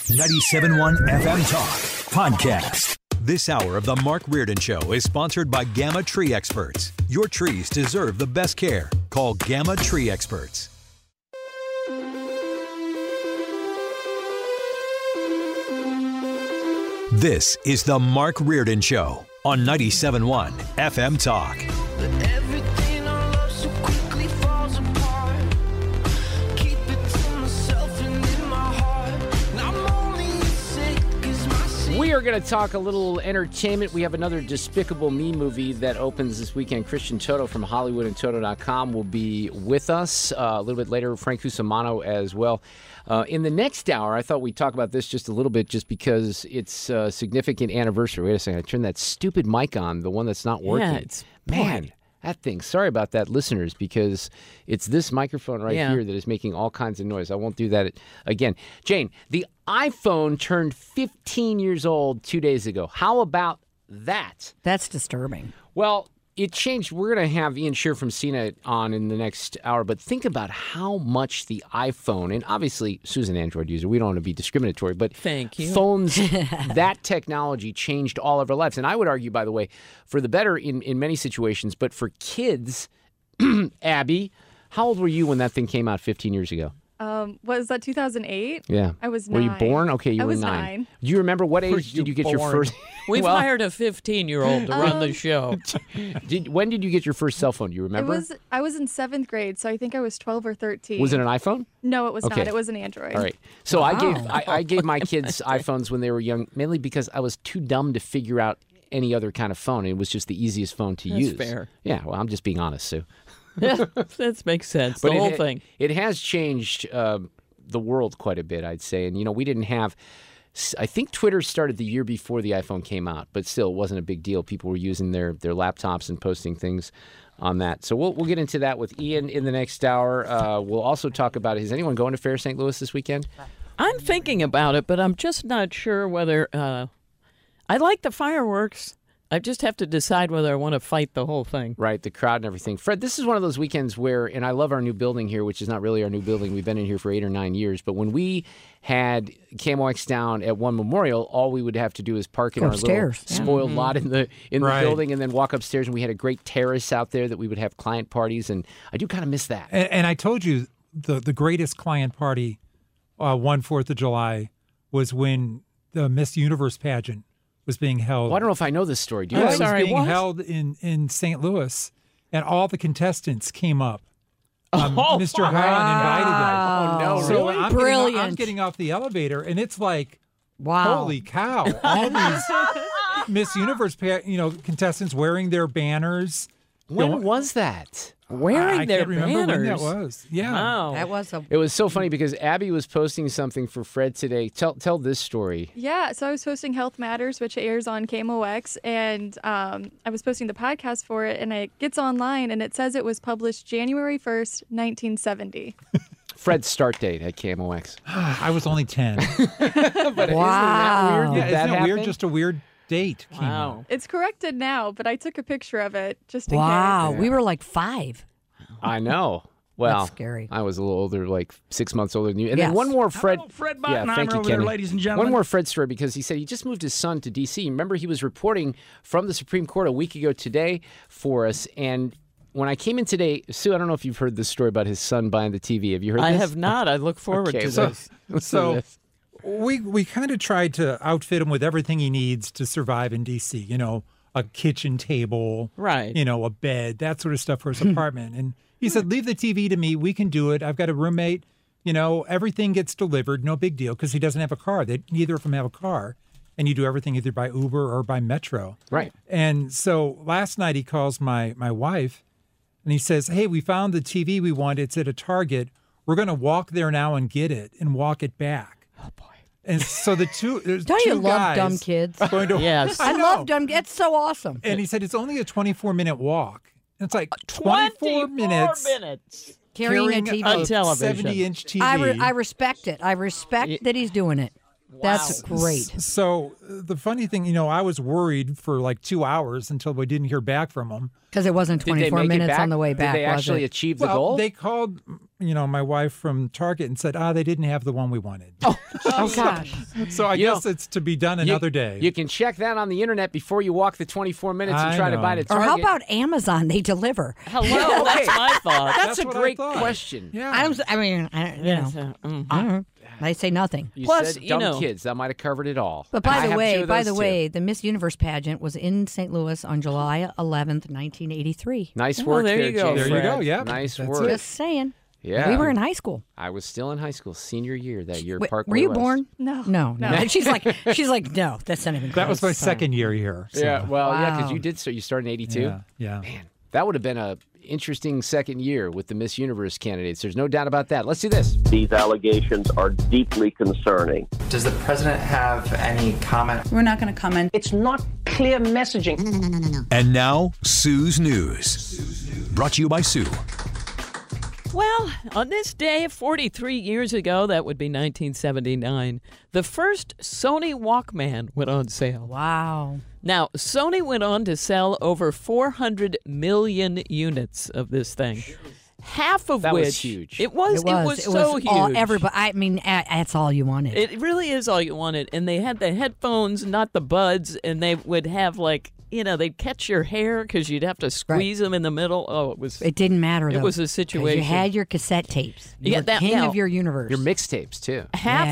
97.1 FM Talk Podcast. This hour of the Mark Reardon Show is sponsored by Gamma Tree Experts. Your trees deserve the best care. Call Gamma Tree Experts. This is the Mark Reardon Show on 97.1 FM Talk. Everything I love so quickly falls apart. Keep it to myself and in my heart. And I'm only as sick as my secret. We are going to talk a little entertainment. We have another Despicable Me movie that opens this weekend. Christian Toto from HollywoodandToto.com will be with us a little bit later. Frank Cusimano as well. In the next hour, I thought we'd talk about this just a little bit just because it's a significant anniversary. Wait a second. I turned that stupid mic on, the one that's not working. Yeah, it's Man, that thing. Sorry about that, listeners, because it's this microphone right here that is making all kinds of noise. I won't do that again. Jane, the iPhone turned 15 years old 2 days ago. How about that? That's disturbing. Well, it changed. We're going to have Ian Shear from CNET on in the next hour, but think about how much the iPhone, and obviously Sue's an Android user. We don't want to be discriminatory, but Thank you. Phones, that technology changed all of our lives. And I would argue, by the way, for the better in many situations, but for kids, Abby, how old were you when that thing came out 15 years ago? Was that 2008? Yeah. I was Were 9. you born? Okay, you I were was 9. Do you remember what age did you get your first? We've Well, hired a 15-year-old to run the show. When did you get your first cell phone? Do you remember? I was in 7th grade, so I think I was 12 or 13. Was it an iPhone? No, it was Okay. not. It was an Android. All right. So I gave my kids iPhones when they were young, mainly because I was too dumb to figure out any other kind of phone. It was just the easiest phone to use. fair. Yeah. Well, I'm just being honest, Sue. That makes sense. But The whole thing. It has changed the world quite a bit, I'd say. And, we didn't have... I think Twitter started the year before the iPhone came out, but still it wasn't a big deal. People were using their laptops and posting things on that. So we'll get into that with Ian in the next hour. We'll also talk about, is anyone going to Fair St. Louis this weekend? I'm thinking about it, but I'm just not sure whether... I like the fireworks. I just have to decide whether I want to fight the whole thing. Right, the crowd and everything. Fred, this is one of those weekends where, and I love our new building here, which is not really our new building. We've been in here for 8 or 9 years. But when we had KMOX down at One Memorial, all we would have to do is park in our little spoiled lot in the building and then walk upstairs. And we had a great terrace out there that we would have client parties. And I do kind of miss that. And I told you the greatest client party one 4th of July was when the Miss Universe pageant was being held. Well, I don't know if I know this story. Do you? It was being held in St. Louis, and all the contestants came up. Mr. Hyland invited them. Oh, no. So Really? I'm getting off the elevator, and it's like, Wow. holy cow. All these Miss Universe contestants wearing their banners. When was that? Wearing their can't remember banners. when that was. Yeah. Wow. That was a... It was so funny because Abby was posting something for Fred today. Tell this story. Yeah, so I was posting Health Matters, which airs on KMOX, and I was posting the podcast for it, and it gets online, and it says it was published January 1st, 1970. Fred's start date at KMOX. I was only 10. But isn't that weird? Did Yeah, that isn't it weird? happen? Just a weird date came out. Wow. It's corrected now, but I took a picture of it just in Wow. case. We were like 5. I know. Well, That's scary. I was a little older, like 6 months older than you. And then Yes. one more Fred. Hello, Fred yeah, Bottenheimer thank you, over there, Kenny. ladies and gentlemen. One more Fred story because he said he just moved his son to D.C. Remember, he was reporting from the Supreme Court a week ago today for us. And when I came in today, Sue, I don't know if you've heard this story about his son buying the TV. Have you heard this? I have not. I look forward Okay, to so- this. Listen to So this. we kind of tried to outfit him with everything he needs to survive in D.C., a kitchen table, Right. a bed, that sort of stuff for his apartment. And he said, leave the TV to me. We can do it. I've got a roommate. Everything gets delivered. No big deal because he doesn't have a car. Neither of them have a car. And you do everything either by Uber or by Metro. Right. And so last night he calls my wife and he says, hey, we found the TV we want. It's at a Target. We're going to walk there now and get it and walk it back. Oh, boy. And so there's Don't two you love guys dumb kids? going to, Yes. I know. love dumb. It's so awesome. And he said it's only a 24-minute walk. And it's like 24 minutes Carrying a TV. On television. 70-inch TV. I respect it. I respect that he's doing it. That's great. So the funny thing, I was worried for like 2 hours until we didn't hear back from him. Because it wasn't Did they 24 make it minutes back? on the way back, Did they was actually it? achieve the Well, goal? they called my wife from Target and said, they didn't have the one we wanted. Oh gosh. So I guess it's to be done another day. You can check that on the internet before you walk the 24 minutes and try to buy it at Or Target. how about Amazon? They deliver. Hello, that's my thought. That's a what I great thought. question. Yeah. I don't know. I say nothing. You Plus, said dumb kids. That might have covered it all. But I by the have two way, of those, too. the Miss Universe pageant was in St. Louis on July 11th, 1983. Nice Oh, work there there, you go, James. There you Fred. go, yeah. Nice That's work. Just saying. Yeah. We were in high school. I was still in high school, senior year that year. Wait, Parkway were you West. born? No. No. And she's like, no, that's not even close. That was my second year here. So. Yeah, well, yeah, because Wow. you did. So you started in '82. Yeah. Man, that would have been a interesting second year with the Miss Universe candidates. There's no doubt about that. Let's do this. These allegations are deeply concerning. Does the president have any comment? We're not going to comment. It's not clear messaging. And now, Sue's News. Brought to you by Sue. Well, on this day, 43 years ago, that would be 1979, the first Sony Walkman went on sale. Wow. Now, Sony went on to sell over 400 million units of this thing. Half of That which was huge. It was so huge. Everybody. I mean, that's all you wanted. It really is all you wanted. And they had the headphones, not the buds, and they would have they'd catch your hair because you'd have to squeeze them in the middle. Oh, it was. It didn't matter. It though, was a 'cause situation. You had your cassette tapes. You Yeah, were that- king now- of your universe. Your mixtapes too.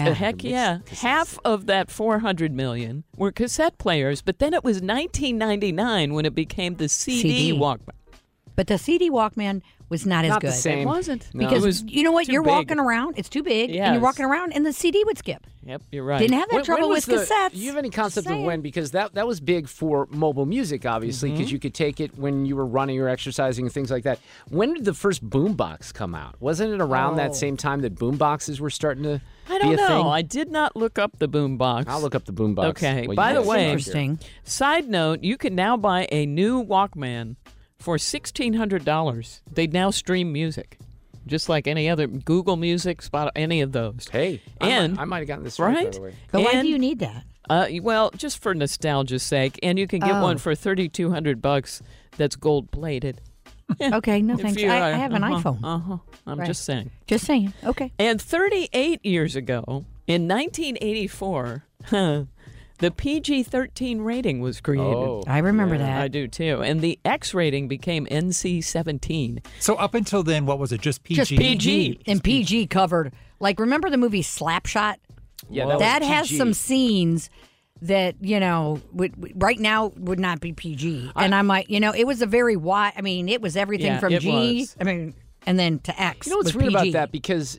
Half of that 400 million were cassette players, but then it was 1999 when it became the CD Walkman. But the CD Walkman was not as Not good. the same. It wasn't. No. Because It was you know what? too You're big. walking around. It's too big. And Yes. you're walking around, and the CD would skip. Yep, you're right. Didn't have that trouble was with cassettes. Do you have any concept of Saying. when? Because that was big for mobile music, obviously, because you could take it when you were running or exercising and things like that. When did the first boombox come out? Wasn't it around that same time that boomboxes were starting to I be don't a know. thing? I did not look up the boombox. I'll look up the boombox. Okay. while you By the guys way, talk here. Interesting. Side note, you can now buy a new Walkman for $1,600. They now stream music, just like any other Google Music, Spotify, any of those. Hey, And- I might have gotten this right, by right? the way. But why And- do you need that? Well, just for nostalgia's sake, and you can get Oh. one for $3,200 that's gold plated. Okay, no If thanks. you I are- have an iPhone. I'm Right. just saying. Just saying. Okay. And 38 years ago, in 1984, the PG-13 rating was created. Oh, I remember yeah. I that. do too. And the X rating became NC-17. So up until then, what was it? Just PG? Just PG. And PG covered. Like, remember the movie Slapshot? Yeah, that, That was has PG. some scenes that, right now would not be PG. And I'm like, it was a very wide, it was everything Yeah, from it G, was. and then to X. You know what's was weird PG. about that? Because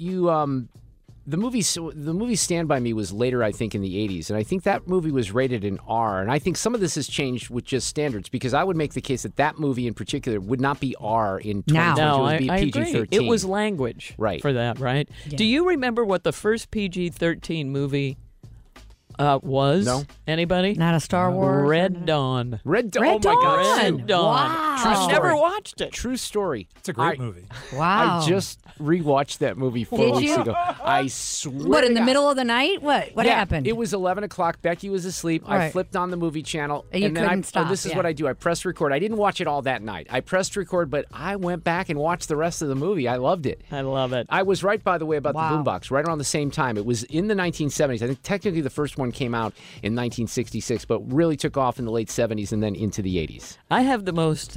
the movie Stand By Me was later, I think, in the 80s, and I think that movie was rated in R, and I think some of this has changed with just standards, because I would make the case that movie in particular would not be R in 2022. Now. No, it would be I PG-13. agree. It was language Right. for that, right? Yeah. Do you remember what the first PG-13 movie was? No. Anybody? Not a Star Wars? Red Dawn. Red Dawn. Red Oh my God! Dawn. Red Dawn. Wow. True I've story. never watched it. True story. It's a great movie. Wow. I just rewatched that movie 4 Did weeks you? ago. I swear. What, to in the God. middle of the night? What Yeah, happened? It was 11 o'clock. Becky was asleep. I Right. flipped on the movie channel. You and then couldn't stop, this is yeah. what I do. I pressed record. I didn't watch it all that night. I pressed record, but I went back and watched the rest of the movie. I loved it. I love it. I was right, by the way, about Wow. the boombox. Right around the same time. It was in the 1970s. I think technically the first one came out in 1966, but really took off in the late 70s and then into the 80s. I have the most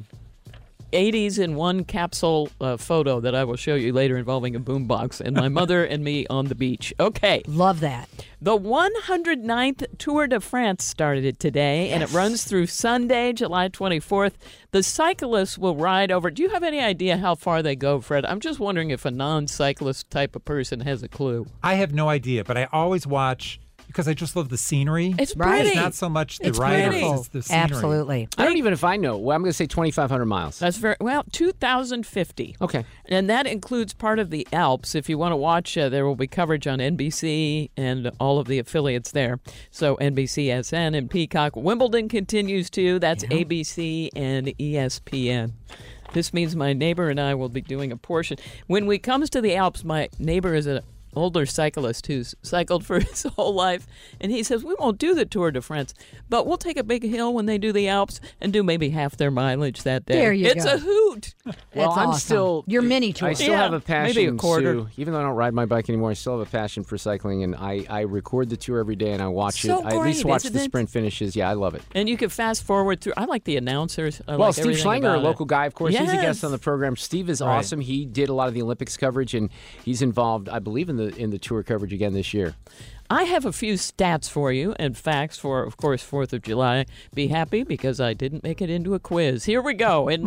80s in one capsule photo that I will show you later involving a boombox and my mother and me on the beach. Okay. Love that. The 109th Tour de France started today, and it runs through Sunday, July 24th. The cyclists will ride over. Do you have any idea how far they go, Fred? I'm just wondering if a non-cyclist type of person has a clue. I have no idea, but I always watch because I just love the scenery. It's Right. pretty. It's not so much the It's riders, pretty. it's the scenery. Absolutely. I don't even if I know. Well, I'm going to say 2,500 miles. That's very well, 2,050. Okay. And that includes part of the Alps. If you want to watch, there will be coverage on NBC and all of the affiliates there. So NBCSN and Peacock. Wimbledon continues too. That's ABC and ESPN. This means my neighbor and I will be doing a portion. When we comes to the Alps, my neighbor is a older cyclist who's cycled for his whole life, and he says, we won't do the Tour de France, but we'll take a big hill when they do the Alps and do maybe half their mileage that day. There you It's go. a hoot. Well, That's I'm awesome. still Your mini tour. I still Yeah, have a passion, maybe a quarter. Sue, even though I don't ride my bike anymore, I still have a passion for cycling, and I record the tour every day, and I watch So it. I at least great, watch isn't the it? sprint finishes. Yeah, I love it. And you can fast forward through. I like the announcers. I Well, like Steve everything Schlanger, a about it. local guy, of course, he's a Yes. guest on the program. Steve is awesome. He did a lot of the Olympics coverage, and he's involved, I believe, in the tour coverage again this year. I have a few stats for you and facts for, of course, 4th of July. Be happy because I didn't make it into a quiz. Here we go. In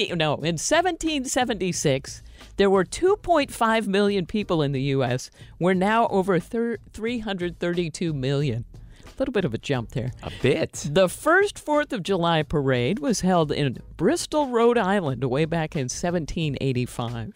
1776, there were 2.5 million people in the U.S. We're now over 332 million. A little bit of a jump there. A bit. The first 4th of July parade was held in Bristol, Rhode Island, way back in 1785.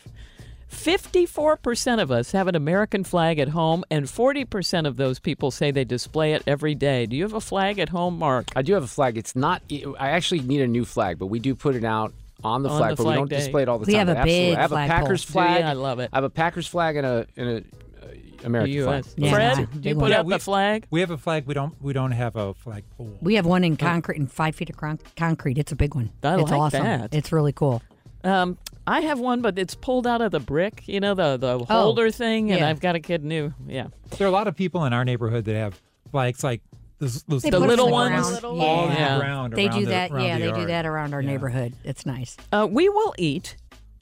54% of us have an American flag at home, and 40% of those people say they display it every day. Do you have a flag at home, Mark? I do have a flag. It's not. I actually need a new flag, but we do put it out on the On flag, the but we flag don't day. display it all the We time. have a Absolutely. big I have a flagpole. Packers flag. Yeah, I love it. I have a Packers flag and a American The flag. U.S. Yeah, Fred, big do you one. put Yeah, up the flag? We have a flag. We don't have a flagpole. We have one in concrete, in 5 feet of concrete. It's a big one. I It's like awesome. that. It's really cool. I have one, but it's pulled out of the brick, the holder thing, and yeah. I've got to get new. Yeah. There are a lot of people in our neighborhood that have flags like those They The put little them ones? around. Little all ones. on Yeah. the ground. They around do the- that. around Yeah, the they do yard. that around our Yeah. neighborhood. It's nice. We will eat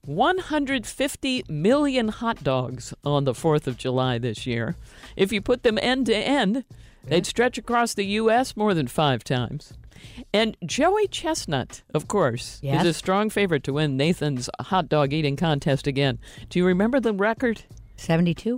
150 million hot dogs on the 4th of July this year. If you put them end to end, they'd stretch across the U.S. more than 5 times. And Joey Chestnut, of course, Yes. is a strong favorite to win Nathan's hot dog eating contest again. Do you remember the record? 72.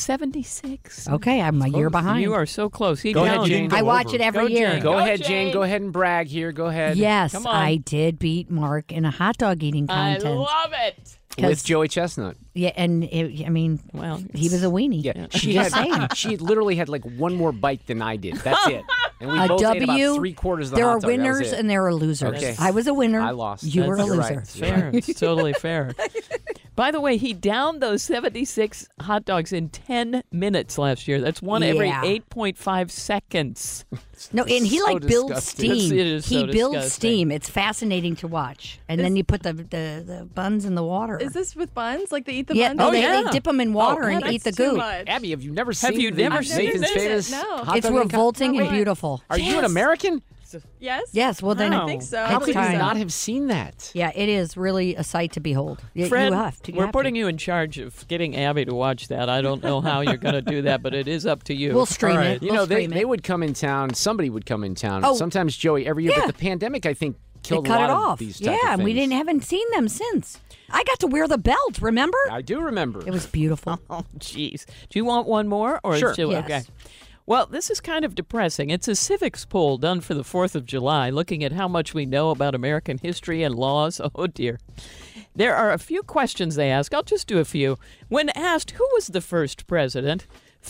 76. Okay, I'm a year behind. You are so close. He Go ahead, down- Jane. I Go watch over. it every Go, year. Jane. Go Go, ahead, Jane. Jane. Go ahead and brag here. Go ahead. Yes, Come on. I did beat Mark in a hot dog eating I contest. love it. With Joey Chestnut. Yeah, and I mean, Well, he was a weenie. Yeah, She just saying. she literally had like one more bite than I did. That's it. And we A both ate about W. 3/4 of the There hot are dog. That was winners it. and there are losers. Okay. I was a winner. I lost. You were a You're loser. right. It's fair. It's totally fair. By the way, he downed those 76 hot dogs in 10 minutes last year. That's one every Yeah. 8.5 seconds. No, and he So like builds disgusting. It steam. is He so builds disgusting. steam. It's fascinating to watch. And then you put the buns in the water. Is this with buns? Like they eat the yeah, buns? no, Oh, they yeah. dip them in water and that's eat the too goop. much. Abby, have you never seen you the never seen Nathan's it? famous No. hot It's dog eating revolting No and way. beautiful. Are you an American? Yes? Yes, well then No. I think so. How It's could you time. not have seen that? Yeah, it is really a sight to behold. Fred, you have to. we're putting you in charge of getting Abby to watch that. I don't know how you're going to do that, but it is up to you. We'll stream All right. it. You We'll know, they stream it. would come in town. Somebody would come in town. Oh. Sometimes Joey every year. Yeah. But the pandemic, I think, They killed cut a lot it of off. these type Yeah, of and we things. haven't seen them since. I got to wear the belt. Remember? I do remember. It was beautiful. Oh, jeez. Do you want one more? Or Sure. Should, Yes. Okay. Well, this is kind of depressing. It's a civics poll done for the 4th of July, looking at how much we know about American history and laws. Oh, dear. There are a few questions they ask. I'll just do a few. When asked who was the first president,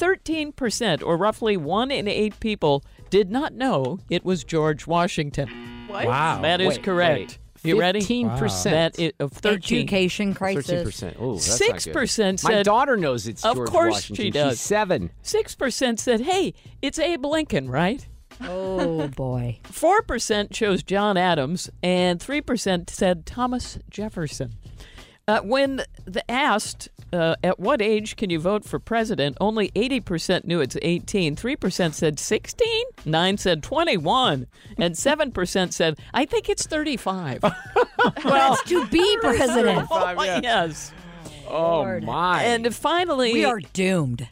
13%, or roughly 1 in 8 people, did not know it was George Washington. What? Wow. That is Wait, correct. You ready? 15%. That is of 13. Education crisis. 13%. Oh, that's not good. 6% My said daughter knows it's Of George course Washington. she does. She's 7. 6% said, hey, it's Abe Lincoln, right? Oh boy. 4% chose John Adams, and 3% said Thomas Jefferson. When asked at what age can you vote for president, only 80% knew it's 18. 3% said 16, 9 said 21, and 7% said, I think it's 35. Well, to be president. Oh, yes. Oh, Lord. my. And finally, We are doomed.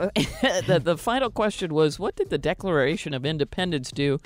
the final question was, what did the Declaration of Independence do?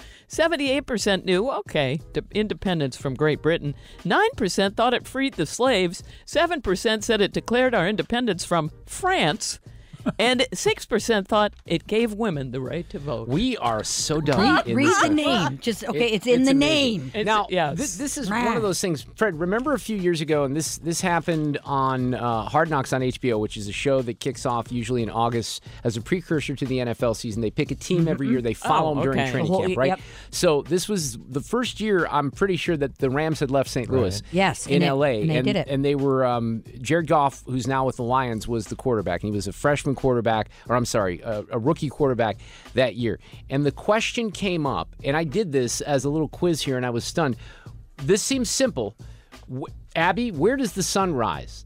78% knew, okay, independence from Great Britain. 9% thought it freed the slaves. 7% said it declared our independence from France. And 6% thought it gave women the right to vote. We are so dumb. in Read this the country. name. Just okay. It's in It's the amazing. name. Now, yes. this is one of those things. Fred, remember a few years ago, and this happened on Hard Knocks on HBO, which is a show that kicks off usually in August as a precursor to the NFL season. They pick a team every year. They follow them during okay. training The whole- camp, right? yep. So this was the first year, I'm pretty sure, that the Rams had left St. Louis Yes, in and L.A. and they did it. And they were, Jared Goff, who's now with the Lions, was the quarterback. And he was a freshman freshman quarterback, or I'm sorry, a rookie quarterback that year. And the question came up, and I did this as a little quiz here, and I was stunned. This seems simple. Abby, where does the sun rise?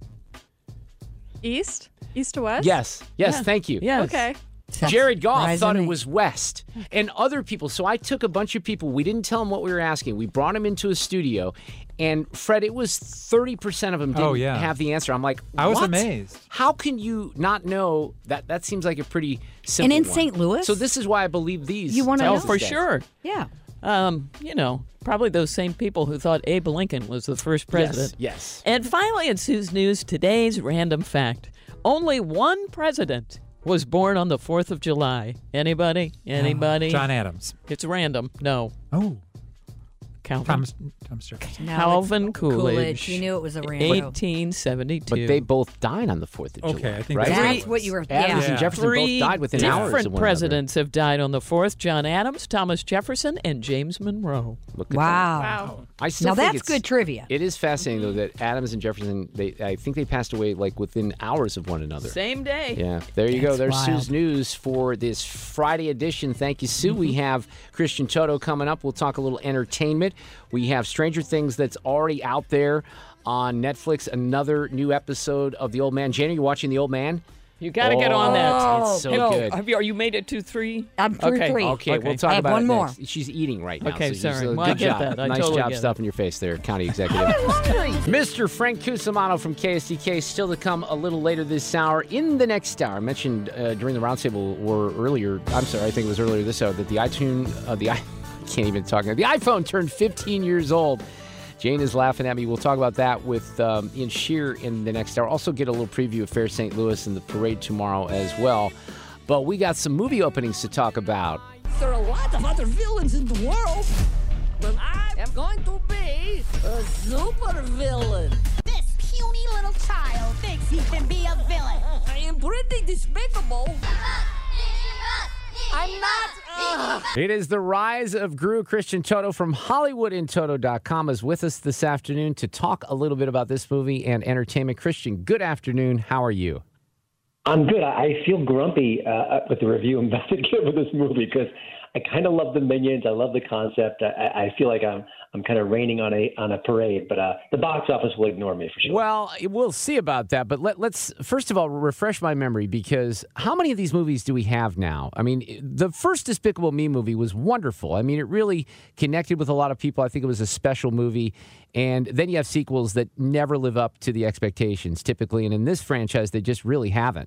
East to west. Yes, thank you. Yes. Okay. Jared Goff Rising thought it me. was west. And other people, so I took a bunch of people, we didn't tell them what we were asking. We brought them into a studio, and Fred, it was 30% of them didn't have the answer. I'm like, I was what? amazed. How can you not know that? That seems like a pretty simple And in one. St. Louis? So this is why I believe these. You wanna tell know? us For that. sure. Yeah. Probably those same people who thought Abe Lincoln was the first president. Yes. And finally, in Sue's News, today's random fact. Only one president was born on the 4th of July. Anybody? John Adams. It's random. No. Oh, Calvin. Thomas Jefferson. No, Calvin it's Coolidge. You knew it was a random. 1872. But they both died on the 4th of July. Okay, I think right? That's what you were. Adams Yeah. and Jefferson Three both died within hours of different one presidents have died on the 4th. John Adams, Thomas Jefferson, and James Monroe. another. Look at Wow. Wow. I still Now think that's it's- good trivia. It is fascinating, though, that Adams and Jefferson, I think they passed away like within hours of one another. Same day. Yeah, there you go. That's There's wild. Sue's News for this Friday edition. Thank you, Sue. We have Christian Toto coming up. We'll talk a little entertainment. We have Stranger Things that's already out there on Netflix. Another new episode of The Old Man. Jane, are you watching The Old Man? You got to get on that. It's so Hey, good. Are you made it to 3? I'm through Okay. 3. Okay, we'll talk I have about one it more. next. She's eating right now. Okay, so sorry. Good Well, I get job. that. I nice totally job get it. stuffing your face there, County Executive. Mr. Frank Cusimano from KSDK still to come a little later this hour. In the next hour, I mentioned during the roundtable or earlier, I'm sorry, I think it was earlier this hour, that the I can't even talk. The iPhone turned 15 years old. Jane is laughing at me. We'll talk about that with Ian Shear in the next hour. Also get a little preview of Fair St. Louis and the parade tomorrow as well. But we got some movie openings to talk about. There are a lot of other villains in the world, but I am going to be a super villain. This puny little child thinks he can be a villain. I am pretty despicable. I'm not. It is the rise of Guru. Christian Toto from HollywoodInToto.com is with us this afternoon to talk a little bit about this movie and entertainment. Christian, good afternoon. How are you? I'm good. I feel grumpy with the review I'm about to give of this movie because I kind of love the Minions. I love the concept. I feel like I'm kind of raining on a parade, but the box office will ignore me for sure. Well, we'll see about that. But let's first of all refresh my memory, because how many of these movies do we have now? I mean, the first Despicable Me movie was wonderful. I mean, it really connected with a lot of people. I think it was a special movie. And then you have sequels that never live up to the expectations typically. And in this franchise, they just really haven't.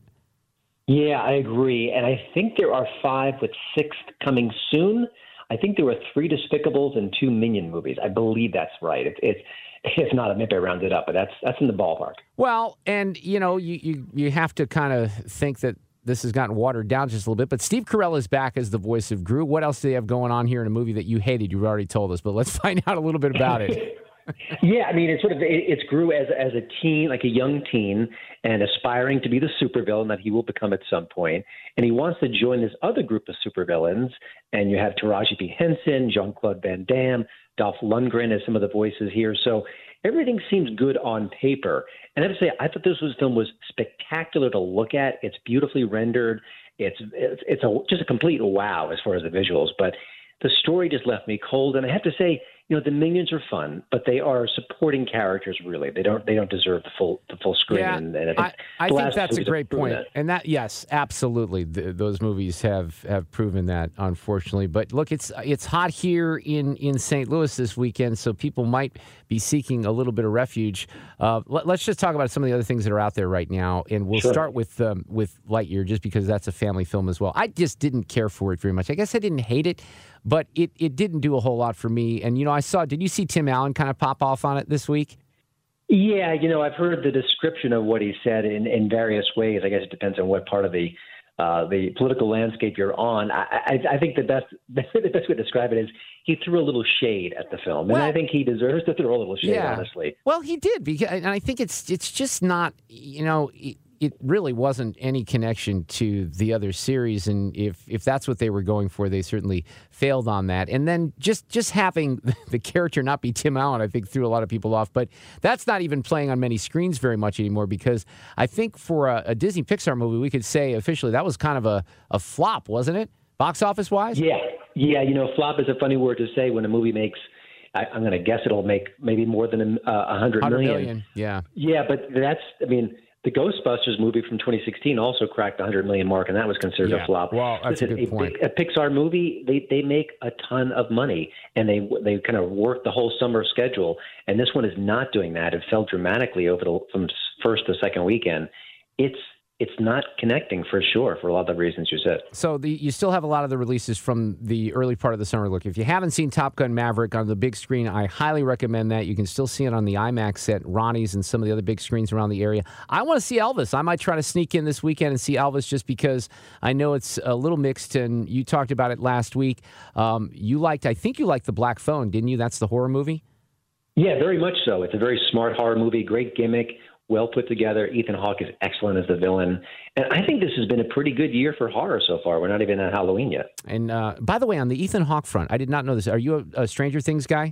Yeah, I agree. And I think there are 5 with 6th coming soon. I think there were 3 Despicables and 2 Minion movies. I believe that's right. It's if not, maybe I rounded up, but that's in the ballpark. Well, and you know, you have to kind of think that this has gotten watered down just a little bit. But Steve Carell is back as the voice of Gru. What else do they have going on here in a movie that you hated? You've already told us, but let's find out a little bit about it. Yeah, I mean, it's Gru as a teen, like a young teen, and aspiring to be the supervillain that he will become at some point. And he wants to join this other group of supervillains. And you have Taraji P. Henson, Jean-Claude Van Damme, Dolph Lundgren as some of the voices here. So everything seems good on paper. And I have to say, I thought this film was spectacular to look at. It's beautifully rendered. It's just a complete wow as far as the visuals. But the story just left me cold. And I have to say, you know, the Minions are fun, but they are supporting characters. Really, they don't deserve the full screen. Yeah, and I think that's a great point. And that, yes, absolutely, those movies have proven that, unfortunately. But look, it's hot here in St. Louis this weekend, so people might be seeking a little bit of refuge. Let's just talk about some of the other things that are out there right now, and we'll start with Lightyear, just because that's a family film as well. I just didn't care for it very much. I guess I didn't hate it, but it didn't do a whole lot for me. And, you know, did you see Tim Allen kind of pop off on it this week? Yeah, you know, I've heard the description of what he said in various ways. I guess it depends on what part of the political landscape you're on. I think the best way to describe it is he threw a little shade at the film, and I think he deserves to throw a little shade, honestly. Well, he did, and I think it's just not, you know, it really wasn't any connection to the other series, and if that's what they were going for, they certainly failed on that. And then just having the character not be Tim Allen, I think, threw a lot of people off. But that's not even playing on many screens very much anymore, because I think for a Disney Pixar movie, we could say officially that was kind of a flop, wasn't it? Box office wise? Yeah. Flop is a funny word to say when a movie makes. I'm going to guess it'll make maybe more than 100 million. Yeah. Yeah, but the Ghostbusters movie from 2016 also cracked the 100 million mark, and that was considered a flop. Well, that's a good point. A Pixar movie, they make a ton of money, and they kind of work the whole summer schedule. And this one is not doing that. It fell dramatically from first to second weekend. It's not connecting for sure for a lot of the reasons you said. So you still have a lot of the releases from the early part of the summer. Look, if you haven't seen Top Gun Maverick on the big screen, I highly recommend that. You can still see it on the IMAX at Ronnie's and some of the other big screens around the area. I want to see Elvis. I might try to sneak in this weekend and see Elvis just because I know it's a little mixed, and you talked about it last week. I think you liked The Black Phone, didn't you? That's the horror movie? Yeah, very much so. It's a very smart horror movie, great gimmick. Well put together. Ethan Hawke is excellent as the villain. And I think this has been a pretty good year for horror so far. We're not even at Halloween yet. And by the way, on the Ethan Hawke front, I did not know this. Are you a Stranger Things guy?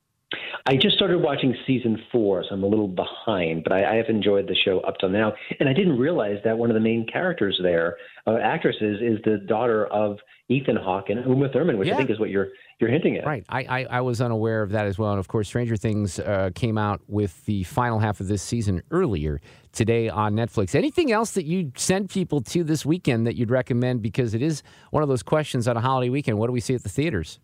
I just started watching season 4, so I'm a little behind, but I have enjoyed the show up till now. And I didn't realize that one of the main characters there, actresses, is the daughter of Ethan Hawke and Uma Thurman, which I think is what you're hinting at. Right. I was unaware of that as well. And, of course, Stranger Things came out with the final half of this season earlier today on Netflix. Anything else that you'd send people to this weekend that you'd recommend? Because it is one of those questions on a holiday weekend. What do we see at the theaters?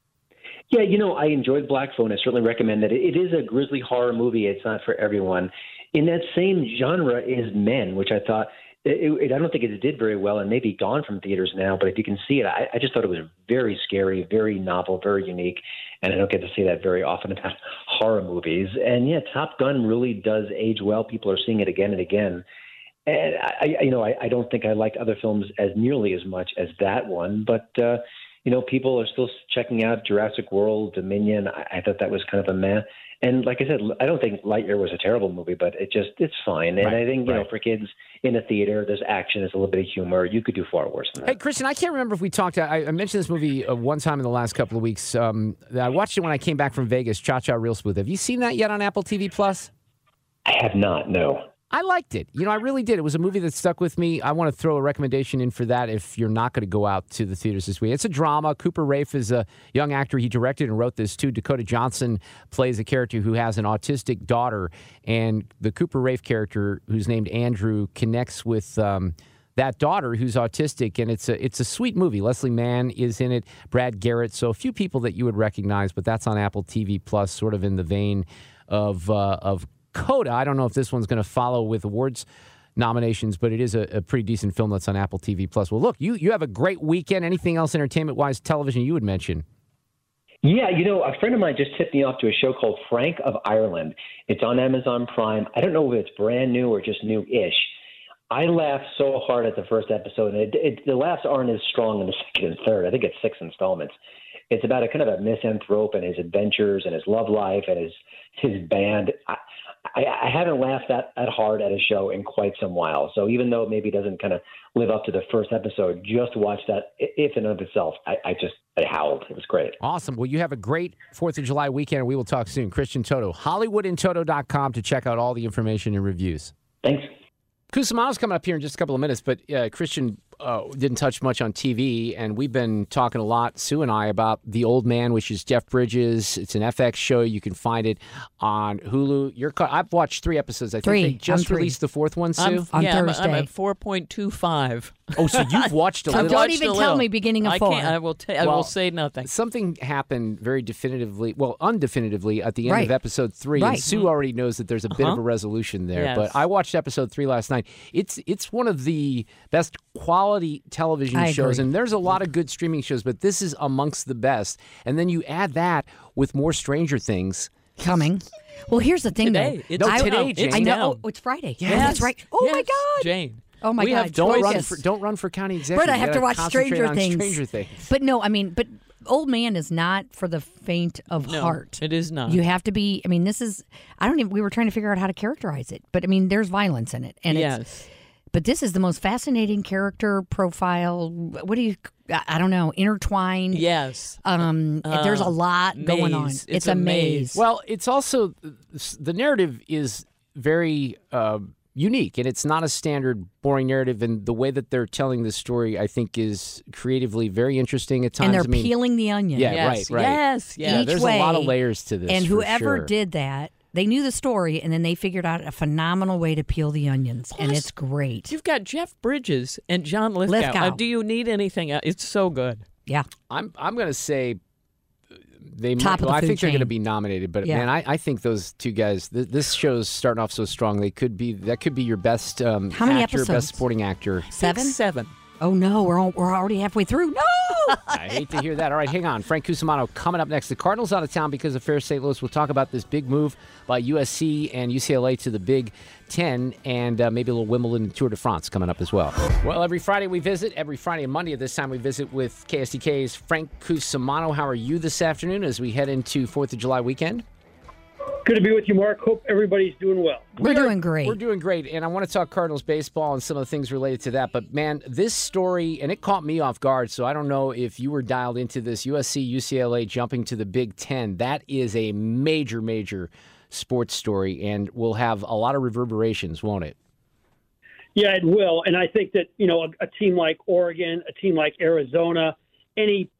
Yeah, I enjoyed Black Phone. I certainly recommend it. It is a grisly horror movie. It's not for everyone. In that same genre is Men, which I thought I don't think it did very well and may be gone from theaters now. But if you can see it, I just thought it was very scary, very novel, very unique. And I don't get to see that very often about horror movies. And yeah, Top Gun really does age well. People are seeing it again and again. And I don't think I liked other films as nearly as much as that one, but people are still checking out Jurassic World, Dominion. I thought that was kind of a meh. And like I said, I don't think Lightyear was a terrible movie, but it's fine. And I think, for kids in a theater, there's action, there's a little bit of humor. You could do far worse than that. Hey, Christian, I can't remember if we talked. I mentioned this movie one time in the last couple of weeks. I watched it when I came back from Vegas, Cha Cha Real Smooth. Have you seen that yet on Apple TV Plus? I have not, no. I liked it. I really did. It was a movie that stuck with me. I want to throw a recommendation in for that if you're not going to go out to the theaters this week. It's a drama. Cooper Raiff is a young actor. He directed and wrote this too. Dakota Johnson plays a character who has an autistic daughter, and the Cooper Raiff character, who's named Andrew, connects with that daughter who's autistic, and it's a sweet movie. Leslie Mann is in it, Brad Garrett, so a few people that you would recognize, but that's on Apple TV Plus, sort of in the vein of Coda. I don't know if this one's going to follow with awards nominations, but it is a pretty decent film that's on Apple TV Plus. Well, look, you have a great weekend. Anything else entertainment-wise, television you would mention? Yeah, a friend of mine just tipped me off to a show called Frank of Ireland. It's on Amazon Prime. I don't know if it's brand new or just new-ish. I laughed so hard at the first episode, and the laughs aren't as strong in the second and third. I think it's 6 installments. It's about a kind of a misanthrope and his adventures and his love life and his band. I haven't laughed that hard at a show in quite some while. So even though maybe it doesn't kind of live up to the first episode, just watch that if and of itself. I howled. It was great. Awesome. Well, you have a great 4th of July weekend, and we will talk soon. Christian Toto, HollywoodInToto.com to check out all the information and reviews. Thanks. Cusimano's coming up here in just a couple of minutes, but Christian didn't touch much on TV, and we've been talking a lot, Sue and I, about The Old Man, which is Jeff Bridges. It's an FX show. You can find it on Hulu. I've watched 3 episodes. I think they just released the 4th one, Sue? On Thursday. I'm at 4.25. Oh, so you've watched a little? Don't even tell me beginning of 4. I will say nothing. Something happened very undefinitively at the end of episode 3. Right. And Sue already knows that there's a bit of a resolution there. Yes. But I watched episode 3 last night. It's one of the best quality television shows, and there's a lot of good streaming shows, but this is amongst the best. And then you add that with more Stranger Things coming. Well, here's the thing, today. though. Jane. I know. Oh, it's Friday. Yes. That's right. Oh, yes. my God. Jane. Oh, my God. Don't run for county executive. But I have to watch Stranger Things. Stranger Things. But no, but Old Man is not for the faint of heart. It is not. You have to be, we were trying to figure out how to characterize it. But, there's violence in it. And But this is the most fascinating character profile. What do you? I don't know. Intertwined. Yes. There's a lot going on. It's a maze. Well, it's also the narrative is very unique, and it's not a standard boring narrative. And the way that they're telling this story, I think, is creatively very interesting at times. And they're peeling the onion. Yeah, Yes, right. yes, Yeah, Each there's way. a lot of layers to this. And for whoever sure. did that, they knew the story, and then they figured out a phenomenal way to peel the onions, and Plus, it's great. You've got Jeff Bridges and John Lithgow. Lithgow. Do you need anything else? It's so good. Yeah. I'm going to say they Top might. of the I food think they're chain. going to be nominated, but Yeah. man, I think those two guys. This show's starting off so strong. That could be your best How many actor, episodes? best supporting actor. 7? 7. Oh no, we're already halfway through. No. I hate to hear that. All right, hang on. Frank Cusimano coming up next. The Cardinals out of town because of Fair St. Louis. We'll talk about this big move by USC and UCLA to the Big Ten, and maybe a little Wimbledon Tour de France coming up as well. Well, every Friday we visit. Every Friday and Monday at this time we visit with KSDK's Frank Cusimano. How are you this afternoon as we head into 4th of July weekend? Good to be with you, Mark. Hope everybody's doing well. We're doing great. We're doing great, and I want to talk Cardinals baseball and some of the things related to that. But, man, this story, and it caught me off guard, so I don't know if you were dialed into this. USC, UCLA jumping to the Big Ten. That is a major, major sports story, and will have a lot of reverberations, won't it? Yeah, it will. And I think that, a team like Oregon, a team like Arizona, any,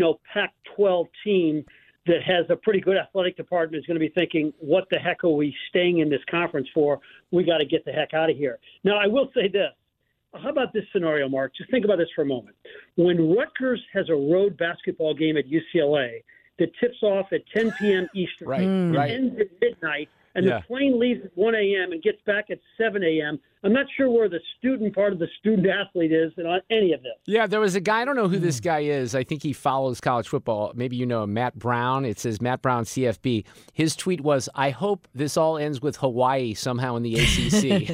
Pac-12 team that has a pretty good athletic department is going to be thinking, what the heck are we staying in this conference for? We got to get the heck out of here. Now, I will say this. How about this scenario, Mark? Just think about this for a moment. When Rutgers has a road basketball game at UCLA that tips off at 10 p.m. Eastern, and ends at midnight, and the plane leaves at 1 a.m. and gets back at 7 a.m., I'm not sure where the student part of the student athlete is in any of this. Yeah, there was a guy, I don't know who this guy is. I think he follows college football. Maybe you know him, Matt Brown. It says Matt Brown, CFB. His tweet was, I hope this all ends with Hawaii somehow in the ACC,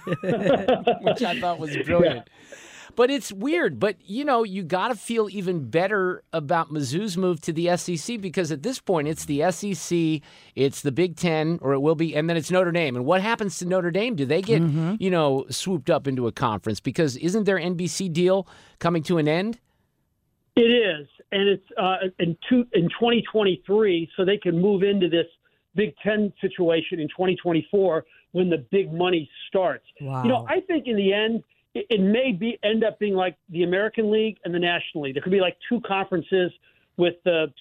which I thought was brilliant. Yeah. But it's weird. But, you got to feel even better about Mizzou's move to the SEC because at this point it's the SEC, it's the Big Ten, or it will be, and then it's Notre Dame. And what happens to Notre Dame? Do they get, swooped up into a conference? Because isn't their NBC deal coming to an end? It is. And it's in 2023, so they can move into this Big Ten situation in 2024 when the big money starts. Wow. I think in the end, it may end up being like the American League and the National League. There could be like two conferences with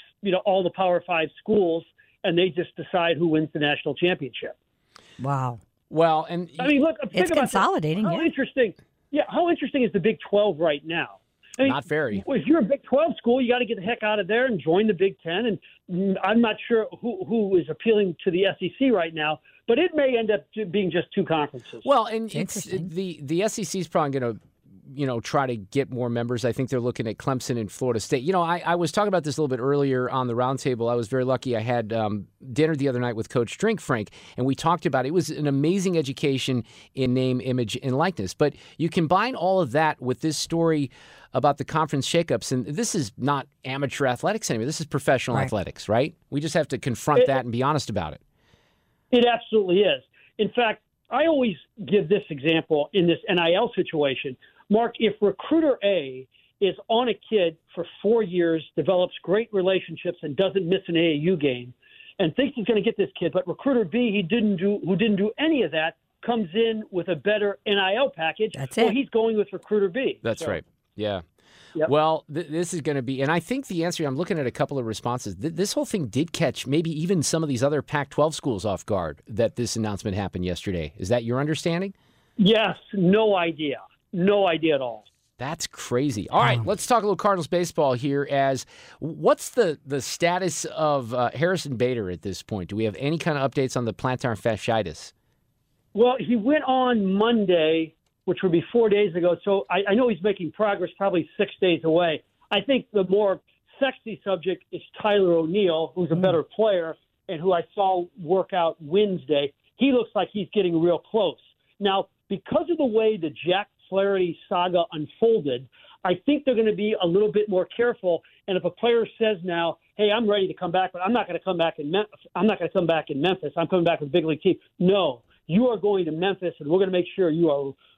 all the Power 5 schools, and they just decide who wins the national championship. Wow. Well, and I mean, look, it's consolidating. How interesting! Yeah, how interesting is the Big 12 right now? I mean, not very. If you're a Big 12 school, you got to get the heck out of there and join the Big 10. And I'm not sure who is appealing to the SEC right now, but it may end up being just two conferences. Well, and it's the SEC is probably going to, try to get more members. I think they're looking at Clemson and Florida State. I was talking about this a little bit earlier on the roundtable. I was very lucky. I had dinner the other night with Coach Drink, Frank, and we talked about it. It was an amazing education in name, image, and likeness. But you combine all of that with this story about the conference shakeups, and this is not amateur athletics anymore. This is professional athletics, right? We just have to confront that and be honest about it. It absolutely is. In fact, I always give this example in this NIL situation. Mark, if recruiter A is on a kid for 4 years, develops great relationships, and doesn't miss an AAU game, and thinks he's going to get this kid, but recruiter B, who didn't do any of that, comes in with a better NIL package, he's going with recruiter B. That's right. Yeah. Yep. Well, this is going to be, and I think the answer, I'm looking at a couple of responses. This whole thing did catch maybe even some of these other Pac-12 schools off guard that this announcement happened yesterday. Is that your understanding? Yes. No idea. No idea at all. That's crazy. All right, let's talk a little Cardinals baseball here. What's the status of Harrison Bader at this point? Do we have any kind of updates on the plantar fasciitis? Well, he went on Monday, which would be 4 days ago. So I know he's making progress, probably 6 days away. I think the more sexy subject is Tyler O'Neill, who's a better player and who I saw work out Wednesday. He looks like he's getting real close. Now, because of the way the Jack Flaherty saga unfolded, I think they're going to be a little bit more careful. And if a player says now, hey, I'm ready to come back, but I'm not going to come back in Memphis. I'm coming back with a big league team. No, you are going to Memphis, and we're going to make sure you are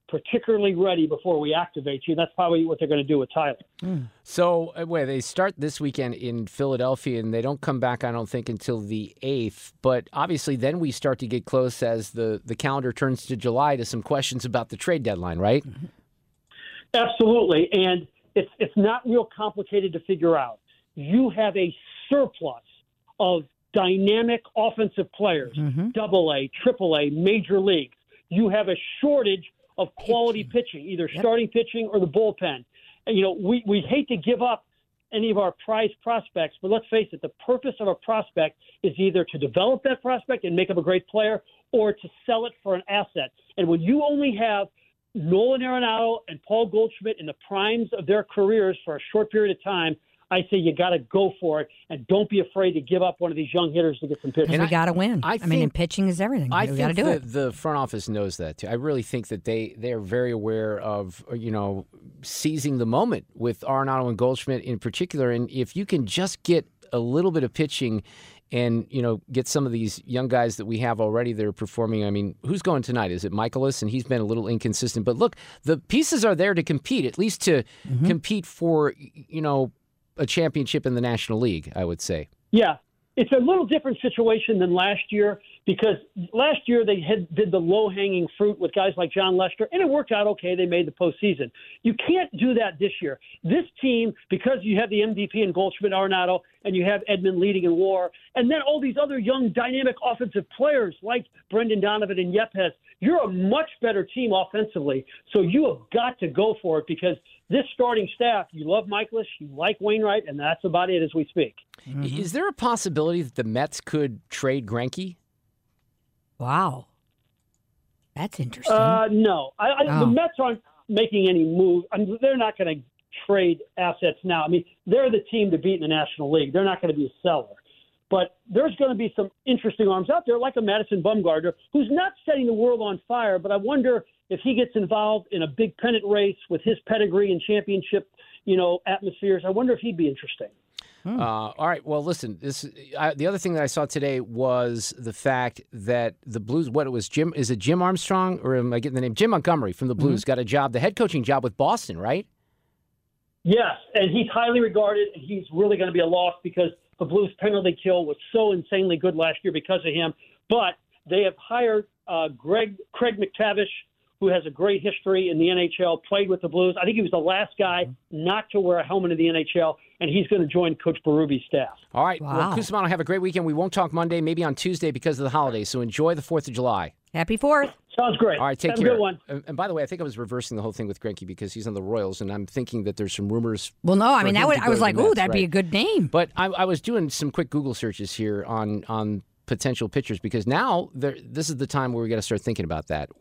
particularly ready before we activate you. That's probably what they're going to do with Tyler. So, they start this weekend in Philadelphia, and they don't come back, I don't think, until the 8th. But obviously, then we start to get close as the calendar turns to July to some questions about the trade deadline, right? Absolutely. And it's not real complicated to figure out. You have a surplus of dynamic offensive players, AA, AAA, major leagues. You have a shortage of quality pitching, either starting pitching or the bullpen. And, we hate to give up any of our prized prospects, but let's face it, the purpose of a prospect is either to develop that prospect and make him a great player or to sell it for an asset. And when you only have Nolan Arenado and Paul Goldschmidt in the primes of their careers for a short period of time, I say you got to go for it, and don't be afraid to give up one of these young hitters to get some pitching. And we got to win. I mean, and pitching is everything. I we got to do it. The front office knows that too. I really think that they are very aware of seizing the moment with Arenado and Goldschmidt in particular. And if you can just get a little bit of pitching, and get some of these young guys that we have already that are performing. I mean, who's going tonight? Is it Michaelis? And he's been a little inconsistent. But look, the pieces are there to compete, at least to compete for a championship in the National League, I would say. Yeah, it's a little different situation than last year because last year they did the low-hanging fruit with guys like John Lester, and it worked out okay. They made the postseason. You can't do that this year. This team, because you have the MVP in Goldschmidt, Arenado, and you have Edman leading in WAR, and then all these other young, dynamic offensive players like Brendan Donovan and Yepes, you're a much better team offensively. So you have got to go for it because this starting staff, you love Michaelis, you like Wainwright, and that's about it as we speak. Is there a possibility that the Mets could trade Greinke? Wow. That's interesting. No. The Mets aren't making any move. They're not going to trade assets now. I mean, they're the team to beat in the National League. They're not going to be a seller. But there's going to be some interesting arms out there, like a Madison Bumgarner, who's not setting the world on fire, but I wonder if he gets involved in a big pennant race with his pedigree and championship, atmospheres. I wonder if he'd be interesting. All right. Well, listen. The other thing that I saw today was the fact that the Blues. Is it Jim Armstrong, or am I getting the name? Jim Montgomery from the Blues got a job, the head coaching job with Boston, right? Yes, and he's highly regarded, and he's really going to be a loss because the Blues penalty kill was so insanely good last year because of him. But they have hired Craig McTavish, who has a great history in the NHL, played with the Blues. I think he was the last guy not to wear a helmet in the NHL, and he's going to join Coach Berube's staff. All right. Wow. Well, Cusimano, have a great weekend. We won't talk Monday, maybe on Tuesday because of the holidays, so enjoy the 4th of July. Happy 4th. Sounds great. All right, take Have care. a good one. And by the way, I think I was reversing the whole thing with Greinke because he's on the Royals, and I'm thinking that there's some rumors. Well, no, I mean, I was like, ooh, that'd be a good name. But I was doing some quick Google searches here on potential pitchers because now this is the time where we got to start thinking about that.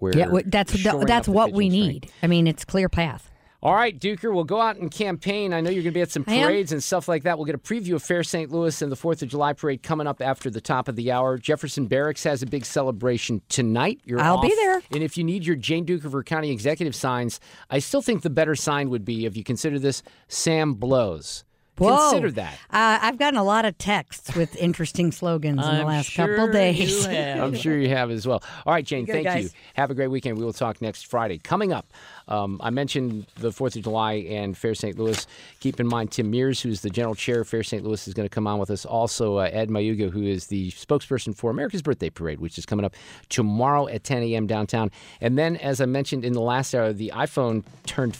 That's what we need. Right? I mean, it's clear path. All right, Duker, we'll go out and campaign. I know you're going to be at some parades and stuff like that. We'll get a preview of Fair St. Louis and the 4th of July parade coming up after the top of the hour. Jefferson Barracks has a big celebration tonight. I'll be there. And if you need your Jane Duker County executive signs, I still think the better sign would be, if you consider this, Sam Blows. Whoa. Consider that. I've gotten a lot of texts with interesting slogans in the last couple days. I'm sure you have as well. All right, Jane, thank guys. you. Have a great weekend. We will talk next Friday. Coming up, I mentioned the 4th of July and Fair St. Louis. Keep in mind Tim Mears, who's the general chair of Fair St. Louis, is going to come on with us. Also, Ed Mayuga, who is the spokesperson for America's Birthday Parade, which is coming up tomorrow at 10 a.m. downtown. And then, as I mentioned in the last hour, the iPhone turned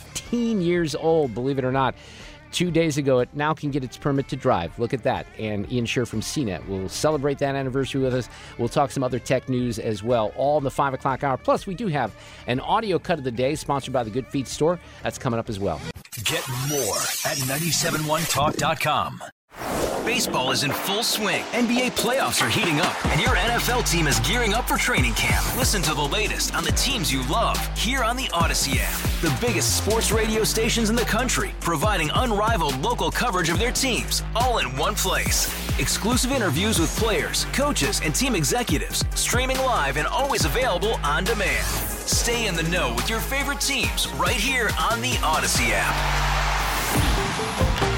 15 years old, believe it or not. 2 days ago, it now can get its permit to drive. Look at that. And Ian Scher from CNET will celebrate that anniversary with us. We'll talk some other tech news as well, all in the 5 o'clock hour. Plus, we do have an audio cut of the day sponsored by the Good Feet store. That's coming up as well. Get more at 971talk.com. Baseball is in full swing. NBA playoffs are heating up, and your NFL team is gearing up for training camp. Listen to the latest on the teams you love here on the Odyssey app. The biggest sports radio stations in the country, providing unrivaled local coverage of their teams, all in one place. Exclusive interviews with players, coaches, and team executives, streaming live and always available on demand. Stay in the know with your favorite teams right here on the Odyssey app.